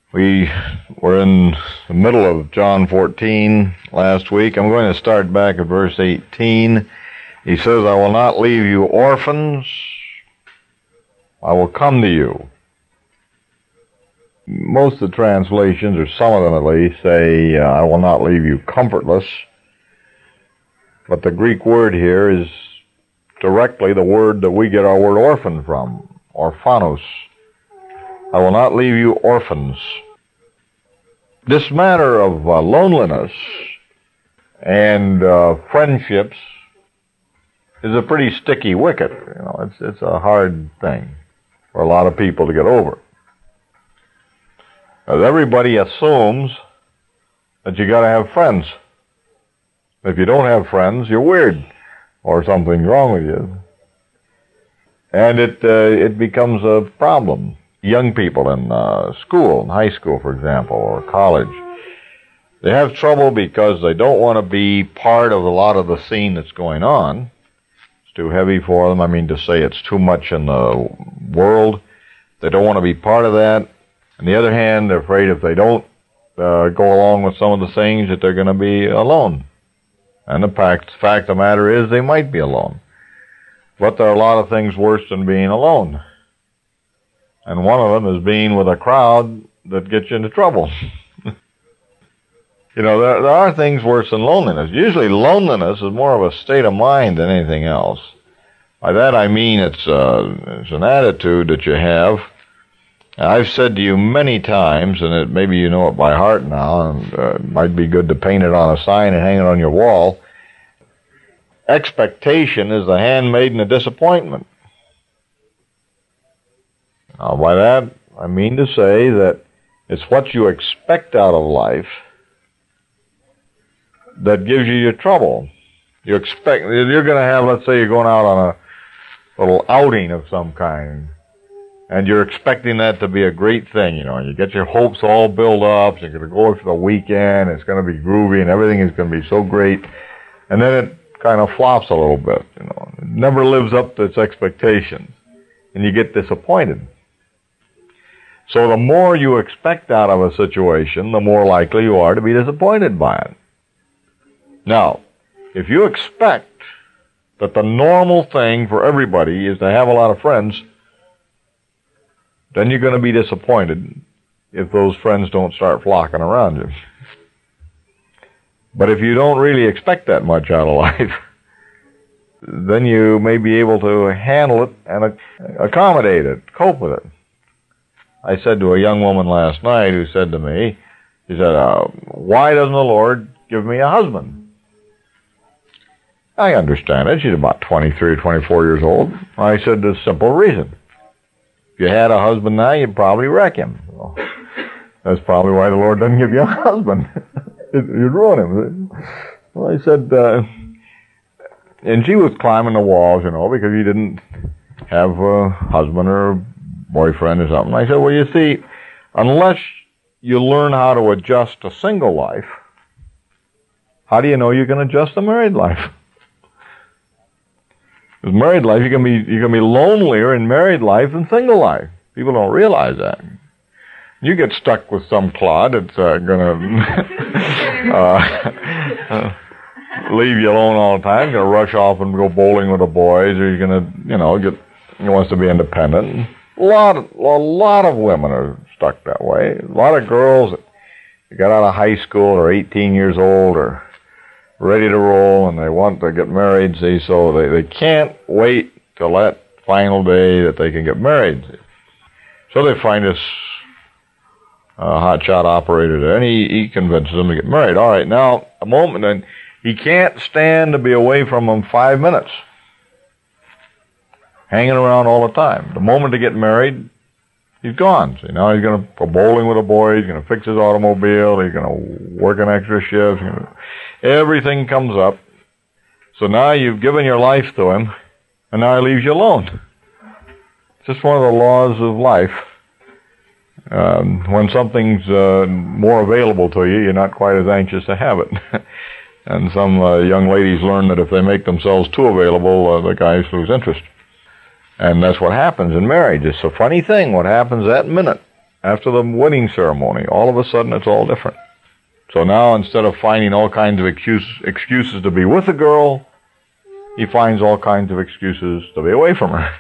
We were in the middle of John 14 last week. I'm going to start back at verse 18. He says, I will not leave you orphans. I will come to you. Most of the translations, or some of them at least, say, I will not leave you comfortless. But the Greek word here is directly the word that we get our word orphan from, orphanos. I will not leave you orphans. This matter of loneliness and friendships is a pretty sticky wicket. You know, it's a hard thing for a lot of people to get over. As everybody assumes that you got to have friends. If you don't have friends, you're weird, or something's wrong with you, and it becomes a problem. Young people in school, in high school, for example, or college, they have trouble because they don't want to be part of a lot of the scene that's going on. It's too heavy for them. I mean, to say it's too much in the world. They don't want to be part of that. On the other hand, they're afraid if they don't go along with some of the things that they're going to be alone. And the fact of the matter is they might be alone. But there are a lot of things worse than being alone. And one of them is being with a crowd that gets you into trouble. You know, there are things worse than loneliness. Usually loneliness is more of a state of mind than anything else. By that I mean it's an attitude that you have. I've said to you many times, and maybe you know it by heart now, and it might be good to paint it on a sign and hang it on your wall. Expectation is the handmaiden of disappointment. Now, by that, I mean to say that it's what you expect out of life that gives you your trouble. You're going to have, let's say you're going out on a little outing of some kind, and you're expecting that to be a great thing, you know, and you get your hopes all built up, you're going to go for the weekend, it's going to be groovy, and everything is going to be so great, and then it kind of flops a little bit, you know. It never lives up to its expectations, and you get disappointed. So the more you expect out of a situation, the more likely you are to be disappointed by it. Now, if you expect that the normal thing for everybody is to have a lot of friends, then you're going to be disappointed if those friends don't start flocking around you. But if you don't really expect that much out of life, then you may be able to handle it and accommodate it, cope with it. I said to a young woman last night who said to me, she said, why doesn't the Lord give me a husband? I understand it. She's about 23 or 24 years old. I said, there's a simple reason. If you had a husband now, you'd probably wreck him. Well, that's probably why the Lord doesn't give you a husband. You'd ruin him. Well, I said, and she was climbing the walls, you know, because he didn't have a husband or a boyfriend or something. I said, well, you see, unless you learn how to adjust to single life, how do you know you can adjust to married life? Because married life, you can be lonelier in married life than single life. People don't realize that. You get stuck with some clod that's going to leave you alone all the time. You're going to rush off and go bowling with the boys, or you're going to, you know, he wants to be independent. A lot of women are stuck that way. A lot of girls that got out of high school or 18 years old or ready to roll, and they want to get married, see, so they can't wait till that final day that they can get married. So they find this hotshot operator there, and he convinces them to get married. All right, now, a moment, and he can't stand to be away from them 5 minutes, hanging around all the time. The moment to get married, he's gone. See, now he's going to go bowling with a boy, he's going to fix his automobile, he's going to work an extra shift, everything comes up. So now you've given your life to him, and now he leaves you alone. It's just one of the laws of life. When something's more available to you, you're not quite as anxious to have it. And some young ladies learn that if they make themselves too available, the guys lose interest. And that's what happens in marriage. It's a funny thing what happens that minute after the wedding ceremony, all of a sudden it's all different. So now instead of finding all kinds of excuses to be with the girl, he finds all kinds of excuses to be away from her.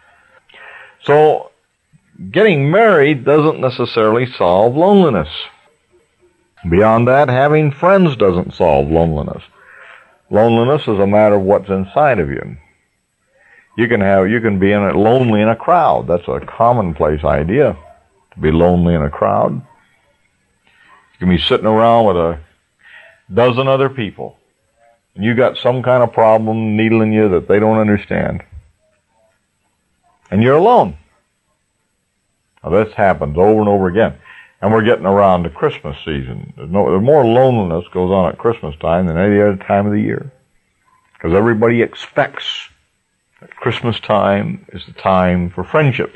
So getting married doesn't necessarily solve loneliness. Beyond that, having friends doesn't solve loneliness. Loneliness is a matter of what's inside of you. You can be lonely in a crowd. That's a commonplace idea, to be lonely in a crowd. You can be sitting around with a dozen other people, and you got some kind of problem needling you that they don't understand, and you're alone. Now, this happens over and over again, and we're getting around to Christmas season. There's more loneliness goes on at Christmas time than any other time of the year, because everybody expects that Christmas time is the time for friendships,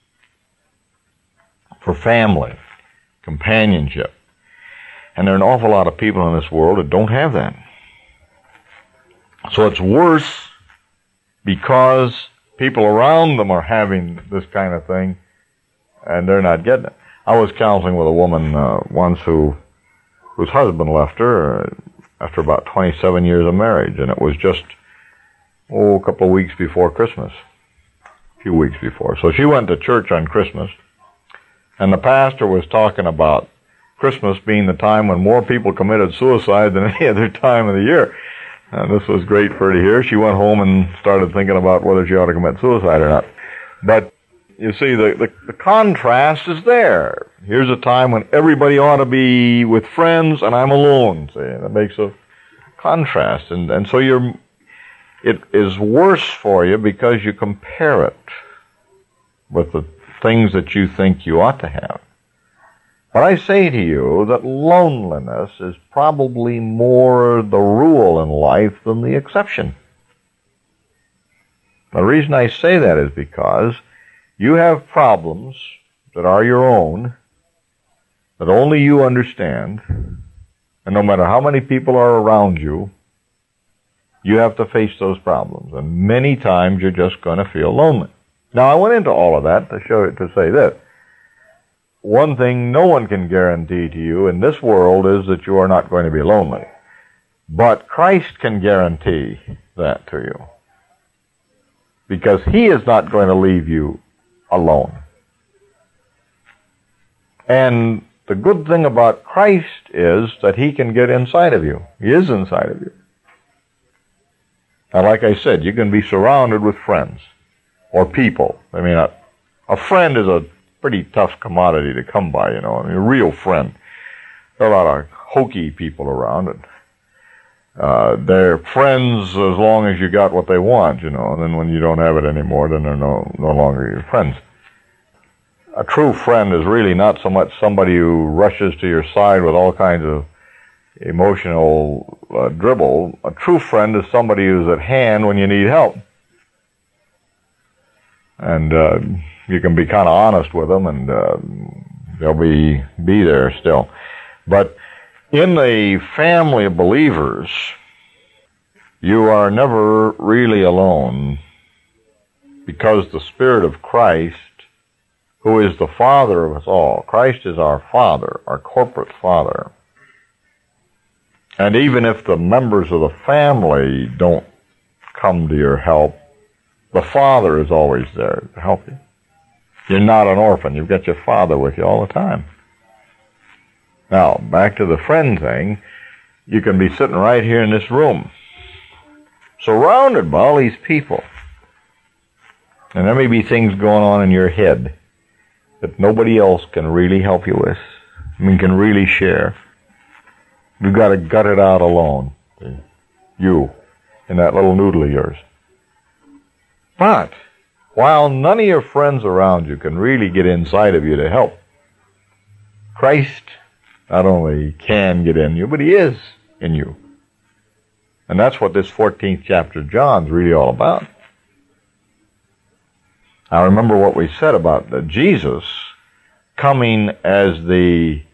for family, companionship. And there are an awful lot of people in this world that don't have that. So it's worse because people around them are having this kind of thing and they're not getting it. I was counseling with a woman once whose husband left her after about 27 years of marriage, and it was just a couple of weeks before Christmas, a few weeks before. So she went to church on Christmas, and the pastor was talking about Christmas being the time when more people committed suicide than any other time of the year. And this was great for her to hear. She went home and started thinking about whether she ought to commit suicide or not. But you see, the contrast is there. Here's a time when everybody ought to be with friends, and I'm alone. See, that makes a contrast. And so it is worse for you because you compare it with the things that you think you ought to have. But I say to you that loneliness is probably more the rule in life than the exception. The reason I say that is because you have problems that are your own, that only you understand, and no matter how many people are around you, you have to face those problems. And many times you're just going to feel lonely. Now, I went into all of that to say this. One thing no one can guarantee to you in this world is that you are not going to be lonely. But Christ can guarantee that to you. Because He is not going to leave you alone. And the good thing about Christ is that He can get inside of you. He is inside of you. Now, like I said, you can be surrounded with friends or people. I mean, a friend is a pretty tough commodity to come by, I mean, a real friend. There are a lot of hokey people around, and they're friends as long as you got what they want, and then when you don't have it anymore, then they're no longer your friends. A true friend is really not so much somebody who rushes to your side with all kinds of emotional dribble. A true friend is somebody who's at hand when you need help. And you can be kind of honest with them, and they'll be there still. But in the family of believers, you are never really alone, because the Spirit of Christ, who is the Father of us all, Christ is our Father, our corporate Father. And even if the members of the family don't come to your help, the Father is always there to help you. You're not an orphan. You've got your Father with you all the time. Now, back to the friend thing. You can be sitting right here in this room, surrounded by all these people. And there may be things going on in your head that nobody else can really help you with. Can really share. You've got to gut it out alone. You, in that little noodle of yours. But while none of your friends around you can really get inside of you to help, Christ not only can get in you, but He is in you. And that's what this 14th chapter of John is really all about. Now remember what we said about Jesus coming as the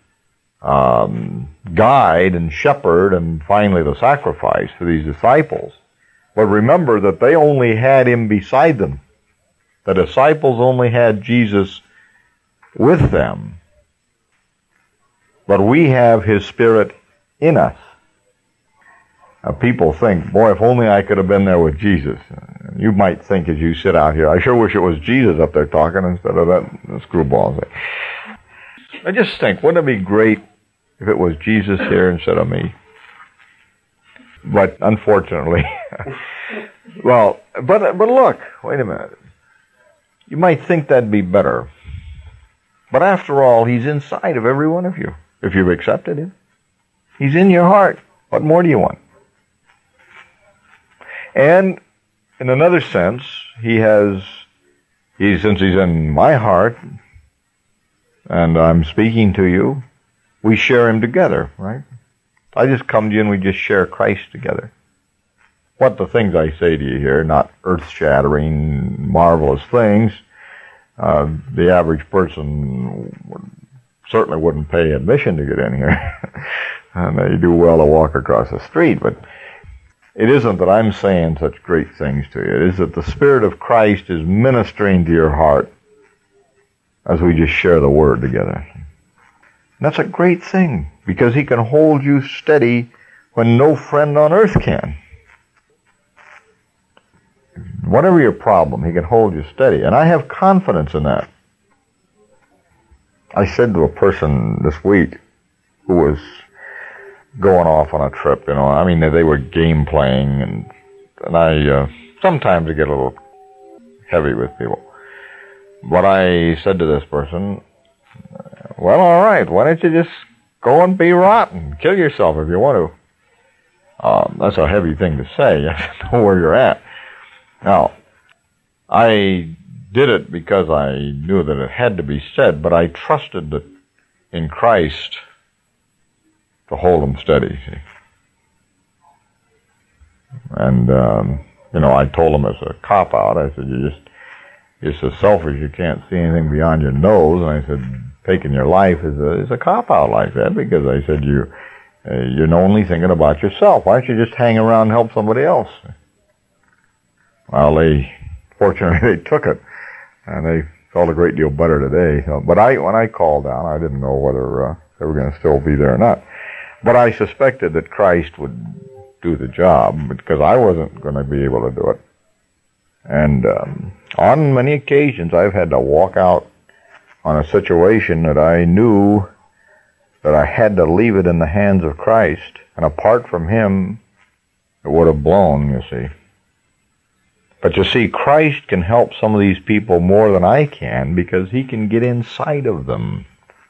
guide and shepherd and finally the sacrifice for these disciples. But remember that they only had Him beside them. The disciples only had Jesus with them. But we have His Spirit in us. Now, people think, boy, if only I could have been there with Jesus. You might think as you sit out here, I sure wish it was Jesus up there talking instead of that screwball. I just think, wouldn't it be great if it was Jesus here instead of me? But unfortunately, well, but look, wait a minute. You might think that'd be better. But after all, He's inside of every one of you, if you've accepted Him. He's in your heart. What more do you want? And in another sense, since He's in my heart, and I'm speaking to you, we share Him together, right? I just come to you and we just share Christ together. What the things I say to you here, not earth-shattering, marvelous things. The average person certainly wouldn't pay admission to get in here. And they do well to walk across the street, but it isn't that I'm saying such great things to you. It is that the Spirit of Christ is ministering to your heart as we just share the Word together. And that's a great thing, because He can hold you steady when no friend on earth can. Whatever your problem, He can hold you steady. And I have confidence in that. I said to a person this week who was going off on a trip, they were game playing, and I sometimes I get a little heavy with people. But I said to this person, well, all right, why don't you just go and be rotten, kill yourself if you want to. That's a heavy thing to say. You have to know where you're at. Now, I did it because I knew that it had to be said, but I trusted that in Christ to hold them steady. See? And, I told him as a cop-out, I said, you're so selfish you can't see anything beyond your nose. And I said, taking your life is a cop-out like that, because I said, you're only thinking about yourself. Why don't you just hang around and help somebody else? Well, fortunately, they took it, and they felt a great deal better today. So, but when I called down, I didn't know whether they were going to still be there or not. But I suspected that Christ would do the job, because I wasn't going to be able to do it. And on many occasions, I've had to walk out on a situation that I knew that I had to leave it in the hands of Christ. And apart from Him, it would have blown, you see. But you see, Christ can help some of these people more than I can, because He can get inside of them.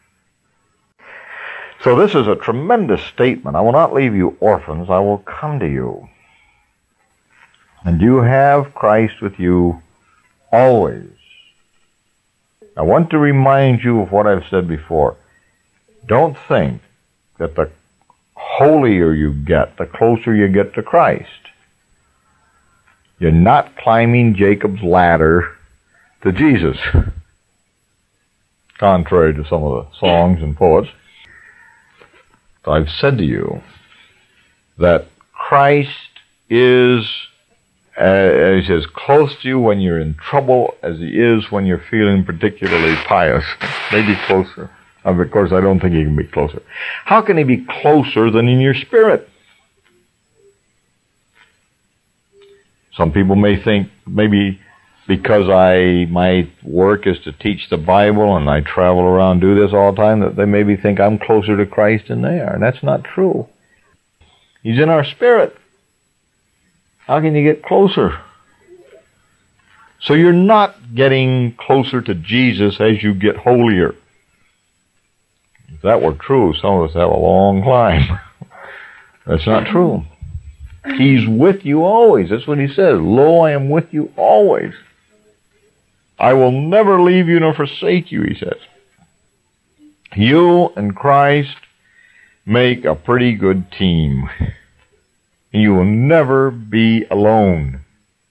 So this is a tremendous statement. I will not leave you orphans, I will come to you. And you have Christ with you always. I want to remind you of what I've said before. Don't think that the holier you get, the closer you get to Christ. You're not climbing Jacob's ladder to Jesus, contrary to some of the songs and poets. I've said to you that Christ is as close to you when you're in trouble as He is when you're feeling particularly pious. Maybe closer. Of course, I don't think He can be closer. How can He be closer than in your spirit? Some people may think maybe because my work is to teach the Bible and I travel around and do this all the time, that they maybe think I'm closer to Christ than they are. And that's not true. He's in our spirit. How can you get closer? So you're not getting closer to Jesus as you get holier. If that were true, some of us have a long climb. That's not true. He's with you always. That's what He says. Lo, I am with you always. I will never leave you nor forsake you, He says. You and Christ make a pretty good team. And you will never be alone.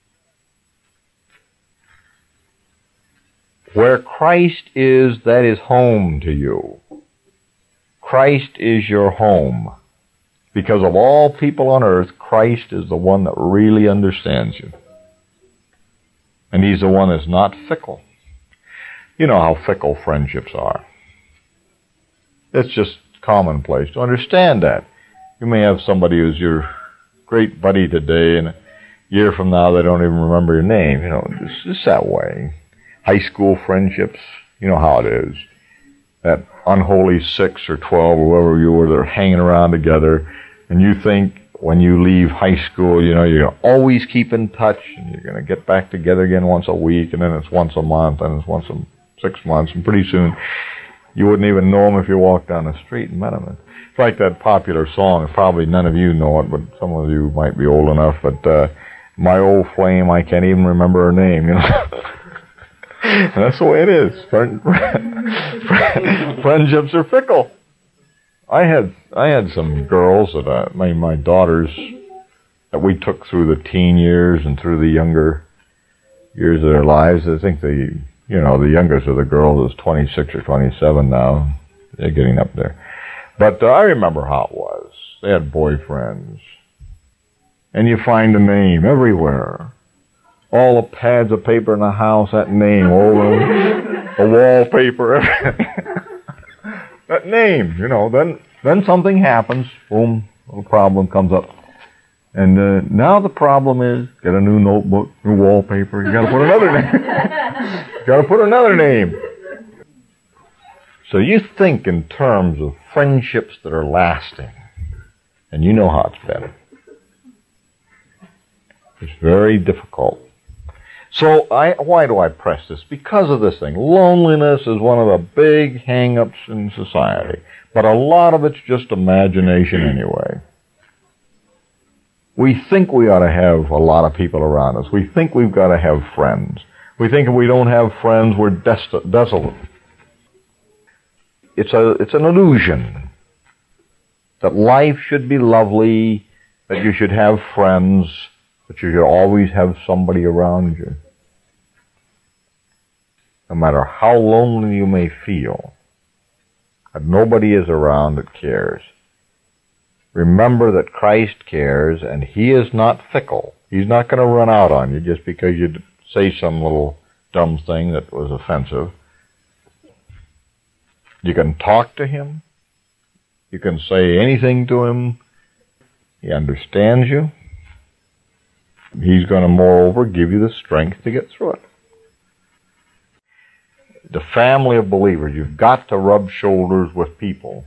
Where Christ is, that is home to you. Christ is your home. Because of all people on earth, Christ is the one that really understands you. And He's the one that's not fickle. You know how fickle friendships are. It's just commonplace to understand that. You may have somebody who's your great buddy today, and a year from now they don't even remember your name. You know, it's just that way. High school friendships, you know how it is. That unholy 6 or 12 or whoever you were, they're hanging around together, and you think when you leave high school, you know, you're going to always keep in touch, and you're going to get back together again once a week, and then it's once a month, and it's once in 6 months, and pretty soon you wouldn't even know them if you walked down the street and met them. It's like that popular song. Probably none of you know it, but some of you might be old enough. But my old flame, I can't even remember her name. You know, and that's the way it is. Friendships are fickle. I had some girls that my daughters that we took through the teen years and through the younger years of their lives. I think the youngest of the girls is 26 or 27 now. They're getting up there. But I remember how it was. They had boyfriends. And you find a name everywhere. All the pads of paper in the house, that name, all the wallpaper, that name, you know. Then something happens, boom, a problem comes up. And now the problem is, get a new notebook, new wallpaper, you gotta put another name. You gotta put another name. So you think in terms of friendships that are lasting, and you know how it's been. It's very difficult. So why do I press this? Because of this thing. Loneliness is one of the big hang-ups in society. But a lot of it's just imagination anyway. We think we ought to have a lot of people around us. We think we've got to have friends. We think if we don't have friends, we're desolate. It's an illusion that life should be lovely, that you should have friends, that you should always have somebody around you. No matter how lonely you may feel, that nobody is around that cares. Remember that Christ cares, and He is not fickle. He's not going to run out on you just because you say some little dumb thing that was offensive. You can talk to Him. You can say anything to Him. He understands you. He's going to, moreover, give you the strength to get through it. The family of believers, you've got to rub shoulders with people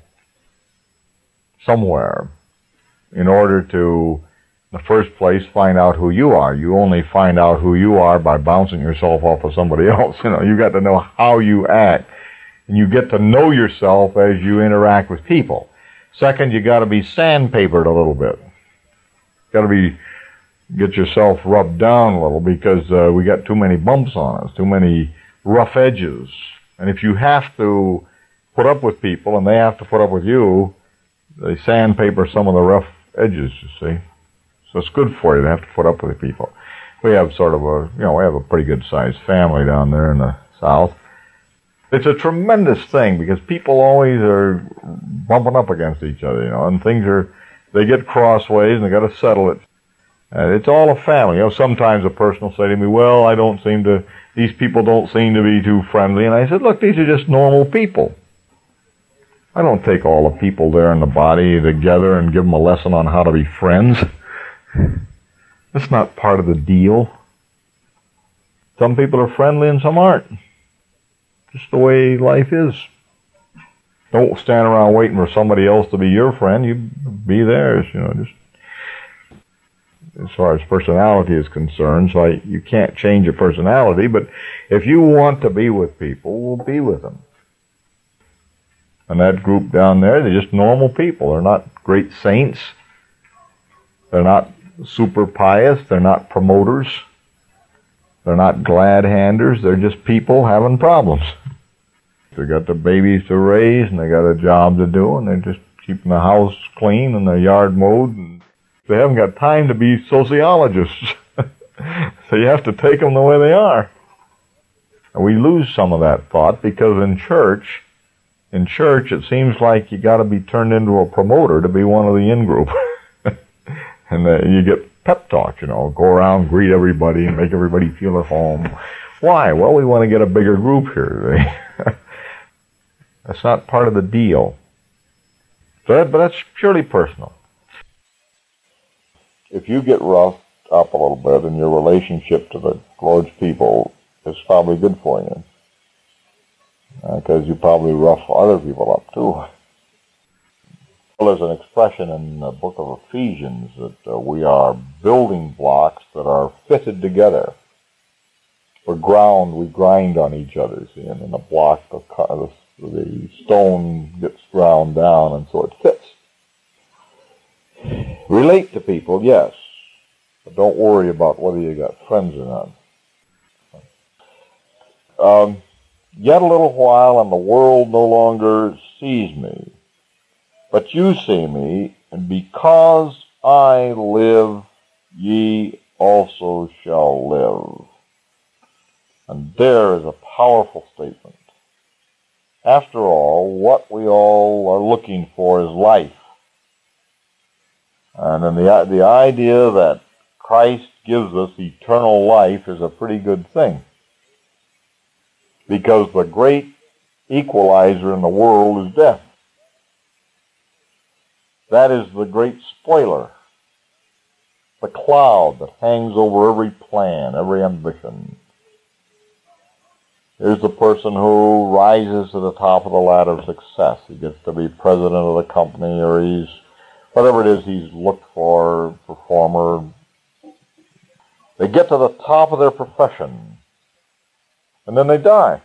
somewhere in order to, in the first place, find out who you are. You only find out who you are by bouncing yourself off of somebody else. You know, you've got to know how you act. And you get to know yourself as you interact with people. Second, you got to be sandpapered a little bit. Got to get yourself rubbed down a little because we got too many bumps on us, too many rough edges. And if you have to put up with people and they have to put up with you, they sandpaper some of the rough edges, you see. So it's good for you to have to put up with people. We have we have a pretty good sized family down there in the South. It's a tremendous thing because people always are bumping up against each other, you know, and they get crossways and they got to settle it. And it's all a family. You know, sometimes a person will say to me, well, these people don't seem to be too friendly. And I said, look, these are just normal people. I don't take all the people there in the body together and give them a lesson on how to be friends. That's not part of the deal. Some people are friendly and some aren't. Just the way life is. Don't stand around waiting for somebody else to be your friend. You be theirs, you know, just as far as personality is concerned. So you can't change your personality, but if you want to be with people, we'll be with them. And that group down there, they're just normal people. They're not great saints. They're not super pious. They're not promoters. They're not glad-handers. They're just people having problems. They got their babies to raise, and they got a job to do, and they're just keeping the house clean and the yard mowed. And they haven't got time to be sociologists. So you have to take them the way they are. And we lose some of that thought because in church, it seems like you got to be turned into a promoter to be one of the in-group. And you get pep talk, you know, go around, greet everybody, and make everybody feel at home. Why? Well, we want to get a bigger group here. That's not part of the deal. But that's purely personal. If you get roughed up a little bit in your relationship to the Lord's people, it's probably good for you. Because you probably rough other people up too. Well, there's an expression in the book of Ephesians that we are building blocks that are fitted together. We grind on each other, see, and then the block, the stone gets ground down, and so it fits. Relate to people, yes, but don't worry about whether you got friends or not. Yet a little while, and the world no longer sees me. But you see me, and because I live, ye also shall live. And there is a powerful statement. After all, what we all are looking for is life. And then the idea that Christ gives us eternal life is a pretty good thing. Because the great equalizer in the world is death. That is the great spoiler. The cloud that hangs over every plan, every ambition. Here's the person who rises to the top of the ladder of success. He gets to be president of the company, or he's, whatever it is he's looked for, performer. They get to the top of their profession, and then they die.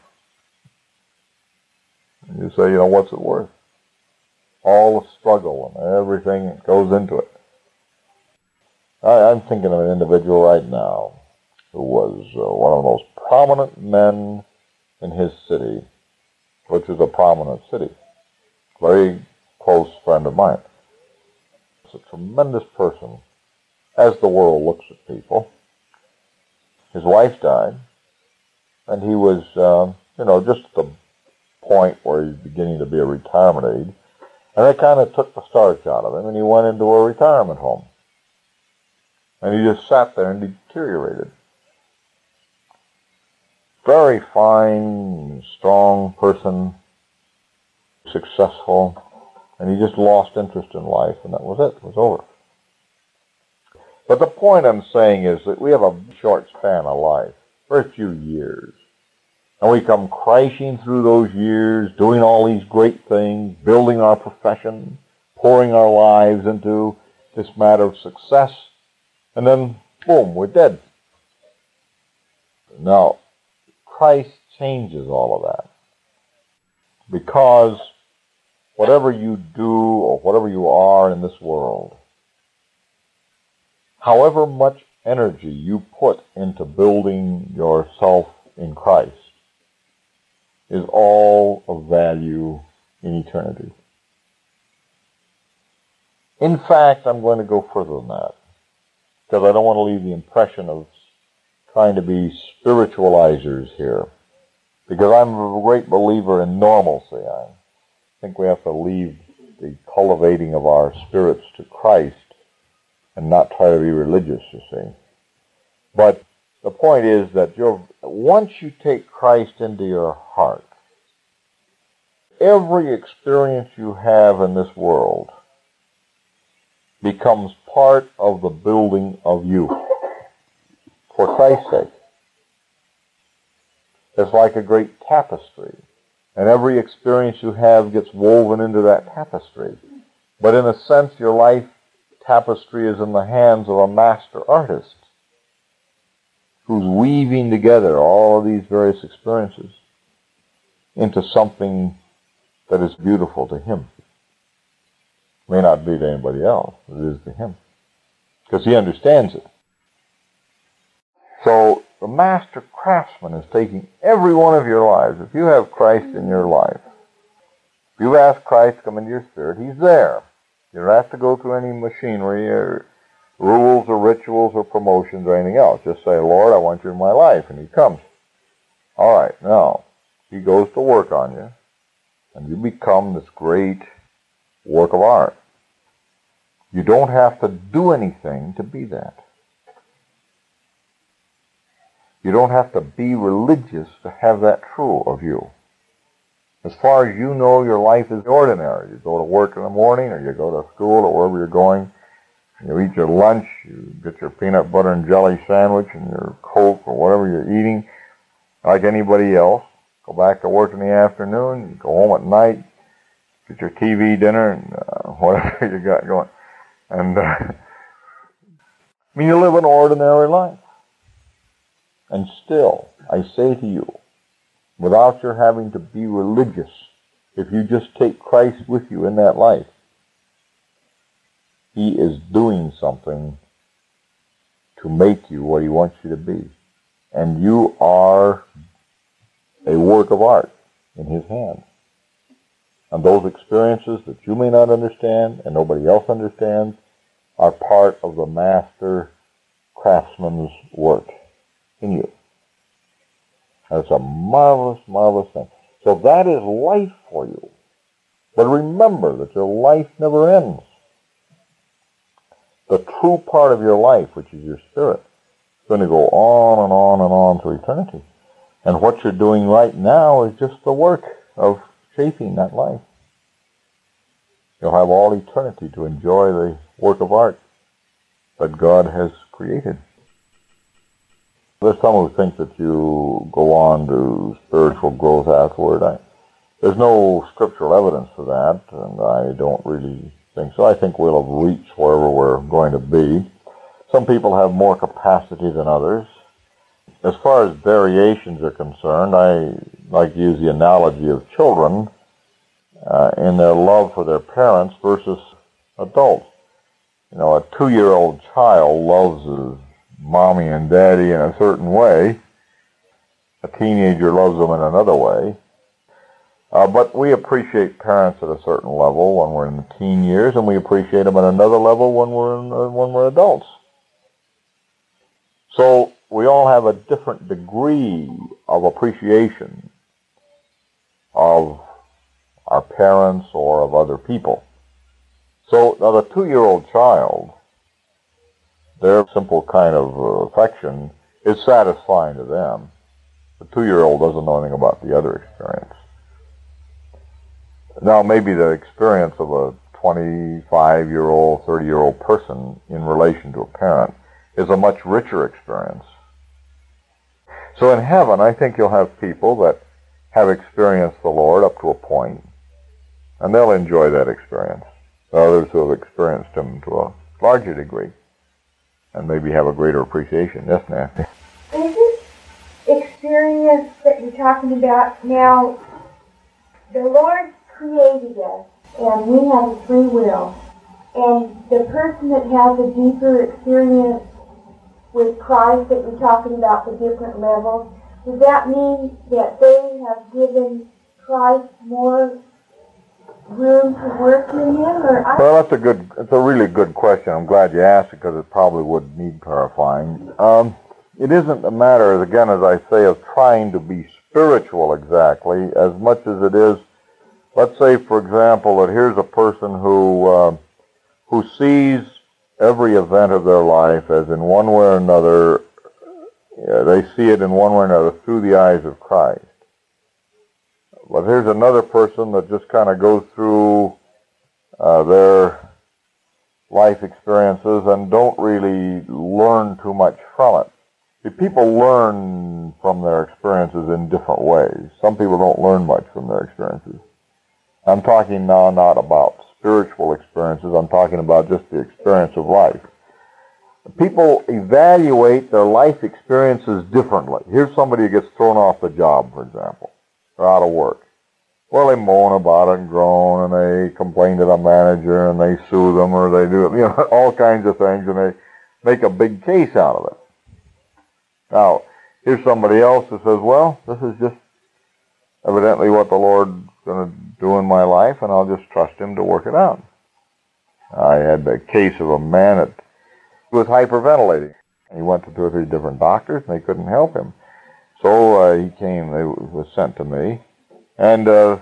And you say, what's it worth? All the struggle and everything that goes into it. I'm thinking of an individual right now who was one of the most prominent men in his city, which is a prominent city. Very close friend of mine. He's a tremendous person as the world looks at people. His wife died, and he was, just at the point where he's beginning to be a retirement age. And that kind of took the starch out of him, and he went into a retirement home. And he just sat there and deteriorated. Very fine, strong person, successful, and he just lost interest in life, and that was it. It was over. But the point I'm saying is that we have a short span of life, very few years. And we come crashing through those years, doing all these great things, building our profession, pouring our lives into this matter of success, and then, boom, we're dead. Now, Christ changes all of that. Because whatever you do or whatever you are in this world, however much energy you put into building yourself in Christ, is all of value in eternity. In fact, I'm going to go further than that, because I don't want to leave the impression of trying to be spiritualizers here, because I'm a great believer in normalcy. I think we have to leave the cultivating of our spirits to Christ and not try to be religious, you see. But the point is that once you take Christ into your heart, every experience you have in this world becomes part of the building of you, for Christ's sake. It's like a great tapestry, and every experience you have gets woven into that tapestry. But in a sense, your life tapestry is in the hands of a master artist who's weaving together all of these various experiences into something that is beautiful to him. It may not be to anybody else, but it is to him, because he understands it. So the master craftsman is taking every one of your lives. If you have Christ in your life, if you've asked Christ to come into your spirit, he's there. You don't have to go through any machinery or rules or rituals or promotions or anything else. Just say, Lord, I want you in my life, and he comes. All right, now, he goes to work on you, and you become this great work of art. You don't have to do anything to be that. You don't have to be religious to have that true of you. As far as you know, your life is ordinary. You go to work in the morning, or you go to school, or wherever you're going. You eat your lunch, you get your peanut butter and jelly sandwich and your Coke or whatever you're eating, like anybody else. Go back to work in the afternoon, you go home at night, get your TV dinner and whatever you got going. And, you live an ordinary life. And still, I say to you, without your having to be religious, if you just take Christ with you in that life, He is doing something to make you what He wants you to be. And you are a work of art in His hand. And those experiences that you may not understand and nobody else understands are part of the master craftsman's work in you. That's a marvelous, marvelous thing. So that is life for you. But remember that your life never ends. The true part of your life, which is your spirit, is going to go on and on and on to eternity. And what you're doing right now is just the work of shaping that life. You'll have all eternity to enjoy the work of art that God has created. There's some who think that you go on to spiritual growth afterward. There's no scriptural evidence for that, and I don't really think so. I think we'll have reached wherever we're going to be. Some people have more capacity than others. As far as variations are concerned, I like to use the analogy of children in their love for their parents versus adults. A 2-year-old child loves his mommy and daddy in a certain way. A teenager loves them in another way. But we appreciate parents at a certain level when we're in the teen years, and we appreciate them at another level when we're adults. So we all have a different degree of appreciation of our parents or of other people. So now the 2-year-old child, their simple kind of affection is satisfying to them. The 2-year-old doesn't know anything about the other experience. Now, maybe the experience of a 25-year-old, 30-year-old person in relation to a parent is a much richer experience. So in heaven, I think you'll have people that have experienced the Lord up to a point, and they'll enjoy that experience. Others who have experienced Him to a larger degree, and maybe have a greater appreciation. Yes, Nancy? Is this experience that you're talking about now, the Lord created us, and we have a free will, and the person that has a deeper experience with Christ that you're talking about, the different levels, does that mean that they have given Christ more room to work in him? Well, it's a really good question. I'm glad you asked it, because it probably would need clarifying. It isn't a matter, again, as I say, of trying to be spiritual exactly, as much as it is, let's say, for example, that here's a person who sees every event of their life as in one way or another, they see it in one way or another through the eyes of Christ. But here's another person that just kind of goes through their life experiences and don't really learn too much from it. See, people learn from their experiences in different ways. Some people don't learn much from their experiences. I'm talking now not about spiritual experiences. I'm talking about just the experience of life. People evaluate their life experiences differently. Here's somebody who gets thrown off the job, for example. They're out of work. Well, they moan about it and groan, and they complain to the manager, and they sue them, or they do, all kinds of things, and they make a big case out of it. Now, here's somebody else who says, well, this is just evidently what the Lord's going to do in my life, and I'll just trust Him to work it out. I had the case of a man that was hyperventilating. He went to 2 or 3 different doctors, and they couldn't help him. So he was sent to me, and the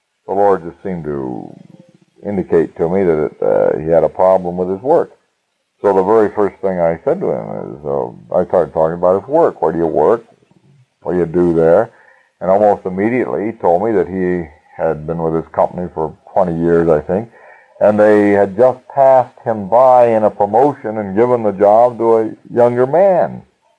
Lord just seemed to indicate to me that he had a problem with his work. So the very first thing I said to him is, I started talking about his work. Where do you work? What do you do there? And almost immediately he told me that he had been with his company for 20 years, I think, and they had just passed him by in a promotion and given the job to a younger man.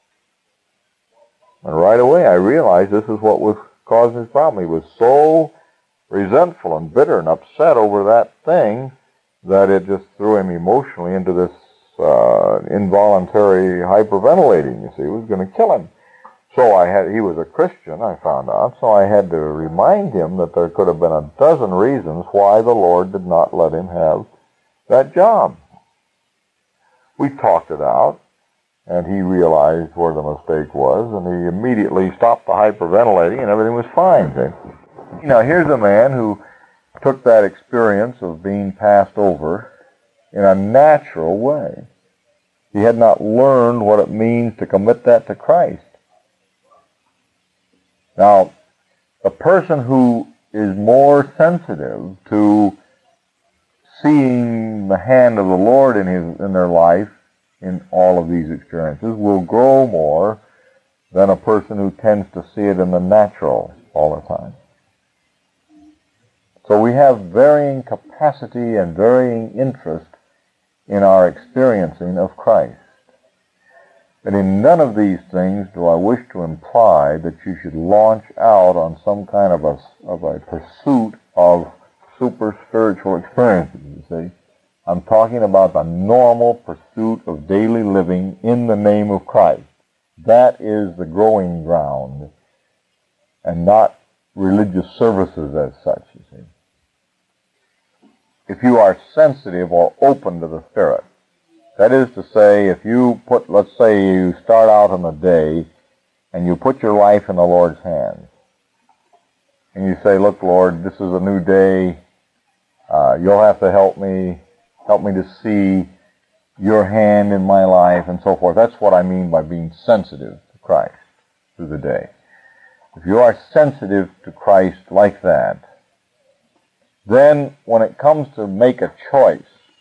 And right away I realized this is what was causing his problem. He was so resentful and bitter and upset over that thing that it just threw him emotionally into this involuntary hyperventilating. You see, it was going to kill him. So he was a Christian, I found out, so I had to remind him that there could have been a dozen reasons why the Lord did not let him have that job. We talked it out, and he realized where the mistake was, and he immediately stopped the hyperventilating, and everything was fine. See? Now, here's a man who took that experience of being passed over in a natural way. He had not learned what it means to commit that to Christ. Now, a person who is more sensitive to seeing the hand of the Lord in their life in all of these experiences will grow more than a person who tends to see it in the natural all the time. So we have varying capacity and varying interest in our experiencing of Christ. But in none of these things do I wish to imply that you should launch out on some kind of a pursuit of super spiritual experiences, you see. I'm talking about the normal pursuit of daily living in the name of Christ. That is the growing ground, and not religious services as such, you see. If you are sensitive or open to the Spirit, that is to say, if you let's say you start out in the day and you put your life in the Lord's hands, and you say, look, Lord, this is a new day, you'll have to help me to see your hand in my life and so forth. That's what I mean by being sensitive to Christ through the day. If you are sensitive to Christ like that, then when it comes to make a choice,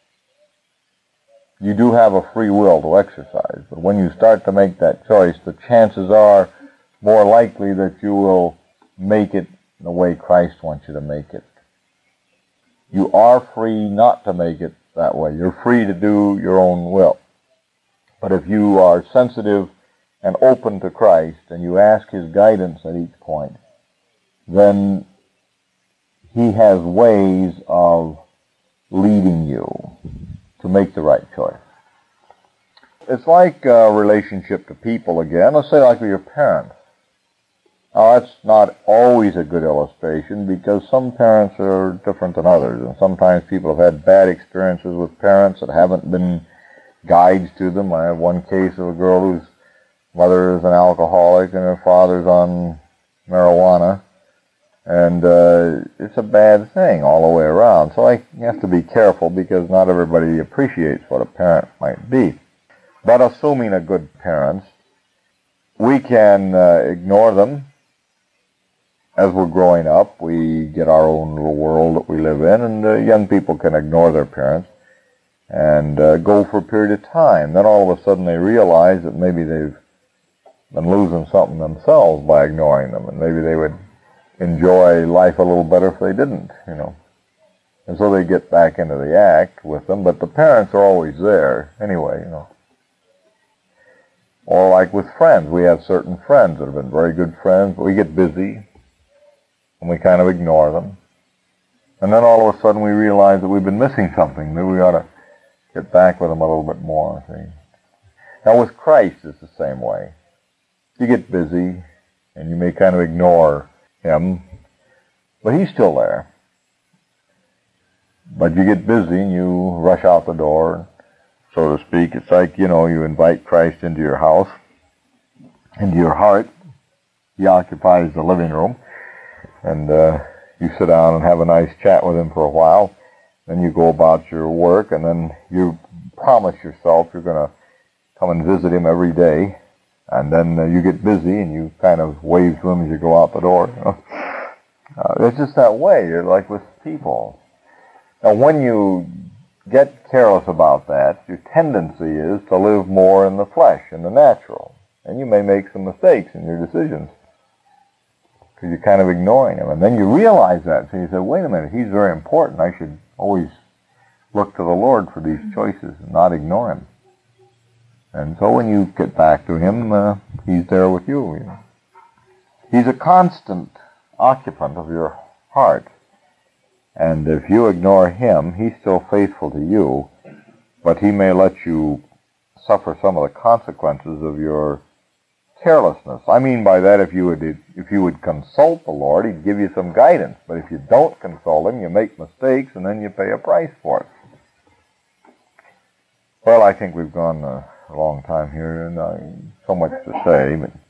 you do have a free will to exercise. But when you start to make that choice, the chances are more likely that you will make it the way Christ wants you to make it. You are free not to make it that way. You're free to do your own will. But if you are sensitive and open to Christ and you ask His guidance at each point, then He has ways of leading you to make the right choice. It's like a relationship to people again. Let's say like with your parents. Now, that's not always a good illustration because some parents are different than others, and sometimes people have had bad experiences with parents that haven't been guides to them. I have one case of a girl whose mother is an alcoholic and her father's on marijuana, and it's a bad thing all the way around. So you have to be careful because not everybody appreciates what a parent might be. But assuming a good parents, we can ignore them. As we're growing up, we get our own little world that we live in, and young people can ignore their parents and go for a period of time. Then all of a sudden they realize that maybe they've been losing something themselves by ignoring them, and maybe they would enjoy life a little better if they didn't, And so they get back into the act with them, but the parents are always there anyway, Or like with friends, we have certain friends that have been very good friends, but we get busy and we kind of ignore them. And then all of a sudden we realize that we've been missing something. Maybe we ought to get back with them a little bit more. See? Now with Christ, it's the same way. You get busy and you may kind of ignore Him, but He's still there. But you get busy and you rush out the door, so to speak. It's like, you invite Christ into your house, into your heart. He occupies the living room, and you sit down and have a nice chat with Him for a while. Then you go about your work, and then you promise yourself you're going to come and visit Him every day. And then you get busy and you kind of wave to Him as you go out the door. It's just that way. You're like with people. Now, when you get careless about that, your tendency is to live more in the flesh, in the natural. And you may make some mistakes in your decisions because you're kind of ignoring him. And then you realize that, so you say, wait a minute, he's very important. I should always look to the Lord for these choices and not ignore him. And so when you get back to him, he's there with you. He's a constant occupant of your heart. And if you ignore him, he's still faithful to you, but he may let you suffer some of the consequences of your carelessness. I mean by that, if you would consult the Lord, he'd give you some guidance. But if you don't consult him, you make mistakes, and then you pay a price for it. Well, I think we've gone a long time here, and so much to say, but